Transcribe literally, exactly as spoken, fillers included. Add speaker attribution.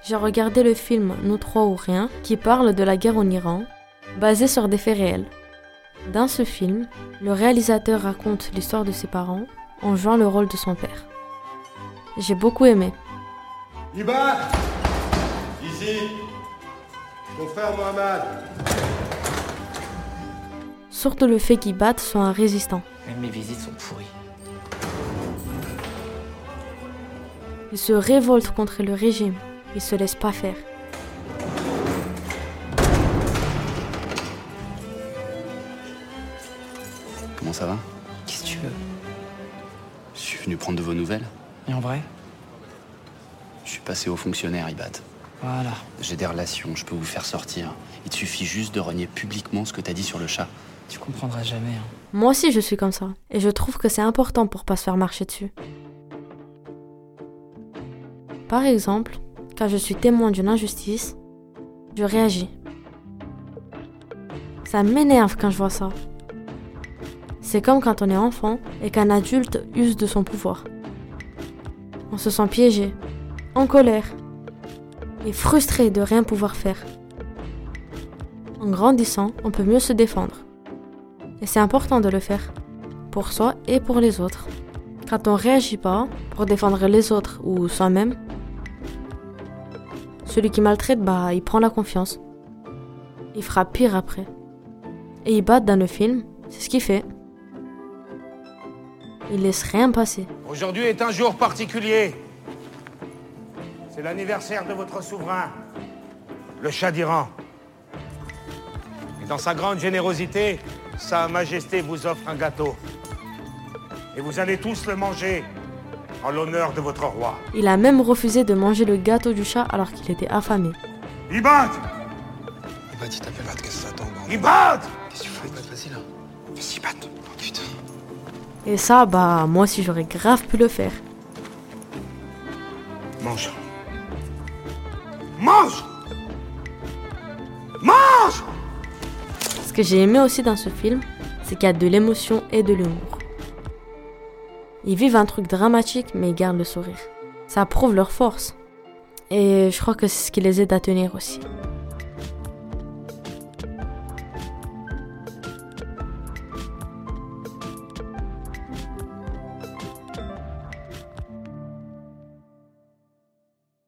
Speaker 1: j'ai regardé le film Nous trois ou rien, qui parle de la guerre en Iran, basé sur des faits réels. Dans ce film, le réalisateur raconte l'histoire de ses parents en jouant le rôle de son père. J'ai beaucoup aimé.
Speaker 2: Iba, ici, ton frère Mohamed.
Speaker 1: Surtout le fait qu'Ibad soit un résistant.
Speaker 3: Même mes visites sont pourries.
Speaker 1: Il se révolte contre le régime. Il se laisse pas faire.
Speaker 4: Comment ça va?
Speaker 3: Qu'est-ce que tu veux?
Speaker 4: Je suis venu prendre de vos nouvelles.
Speaker 3: Et en vrai?
Speaker 4: Je suis passé au fonctionnaire, Ibad.
Speaker 3: Voilà.
Speaker 4: J'ai des relations, je peux vous faire sortir. Il te suffit juste de renier publiquement ce que t'as dit sur le chat.
Speaker 3: Tu comprendras jamais. Hein.
Speaker 1: Moi aussi, je suis comme ça. Et je trouve que c'est important pour pas se faire marcher dessus. Par exemple, quand je suis témoin d'une injustice, je réagis. Ça m'énerve quand je vois ça. C'est comme quand on est enfant et qu'un adulte use de son pouvoir. On se sent piégé, en colère et frustré de rien pouvoir faire. En grandissant, on peut mieux se défendre. Et c'est important de le faire, pour soi et pour les autres. Quand on réagit pas pour défendre les autres ou soi-même, celui qui maltraite, bah, il prend la confiance. Il fera pire après. Et Ibad dans le film, c'est ce qu'il fait. Il laisse rien passer.
Speaker 2: Aujourd'hui est un jour particulier. C'est l'anniversaire de votre souverain, le Shah d'Iran. Et dans sa grande générosité, Sa Majesté vous offre un gâteau. Et vous allez tous le manger en l'honneur de votre roi.
Speaker 1: Il a même refusé de manger le gâteau du chat alors qu'il était affamé.
Speaker 2: Ibad!
Speaker 5: Ibad, il t'appelle, qu'est-ce que ça t'attend?
Speaker 2: Ibad!
Speaker 5: Qu'est-ce que tu fais, Ibad? Vas-y là. Vas-y, Ibad. Oh putain.
Speaker 1: Et ça, bah, moi aussi j'aurais grave pu le faire.
Speaker 2: Mange. Mange! Mange!
Speaker 1: Ce que j'ai aimé aussi dans ce film, c'est qu'il y a de l'émotion et de l'humour. Ils vivent un truc dramatique, mais ils gardent le sourire. Ça prouve leur force. Et je crois que c'est ce qui les aide à tenir aussi.